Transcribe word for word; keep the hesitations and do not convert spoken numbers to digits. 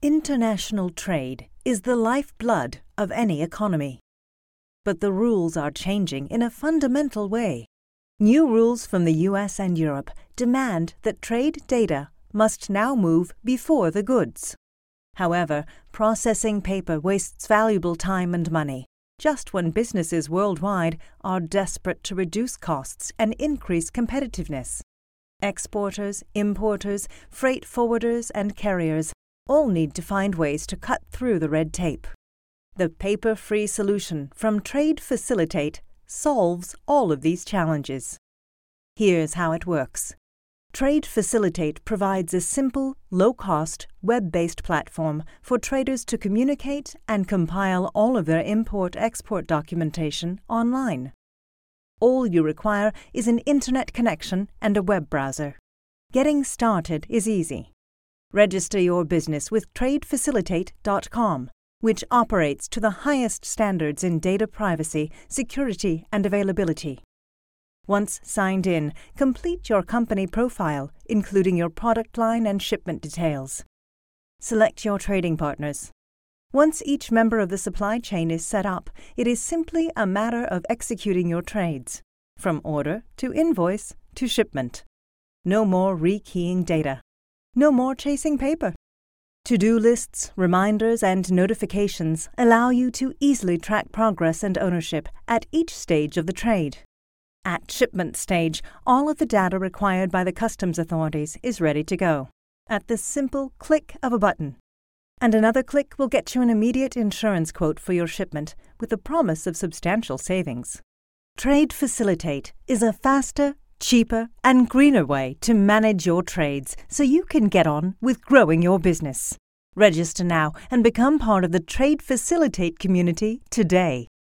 International trade is the lifeblood of any economy. But the rules are changing in a fundamental way. New rules from the U S and Europe demand that trade data must now move before the goods. However, processing paper wastes valuable time and money, just when businesses worldwide are desperate to reduce costs and increase competitiveness. Exporters, importers, freight forwarders, and carriers all need to find ways to cut through the red tape. The paper-free solution from Trade Facilitate solves all of these challenges. Here's how it works. Trade Facilitate provides a simple, low-cost, web-based platform for traders to communicate and compile all of their import-export documentation online. All you require is an internet connection and a web browser. Getting started is easy. Register your business with trade facilitate dot com, which operates to the highest standards in data privacy, security, and availability. Once signed in, complete your company profile, including your product line and shipment details. Select your trading partners. Once each member of the supply chain is set up, it is simply a matter of executing your trades, from order to invoice to shipment. No more rekeying data. No more chasing paper. To-do lists, reminders, and notifications allow you to easily track progress and ownership at each stage of the trade. At shipment stage, all of the data required by the customs authorities is ready to go, at the simple click of a button. And another click will get you an immediate insurance quote for your shipment with the promise of substantial savings. Trade Facilitate is a faster, cheaper, and greener way to manage your trades so you can get on with growing your business. Register now and become part of the Trade Facilitate community today.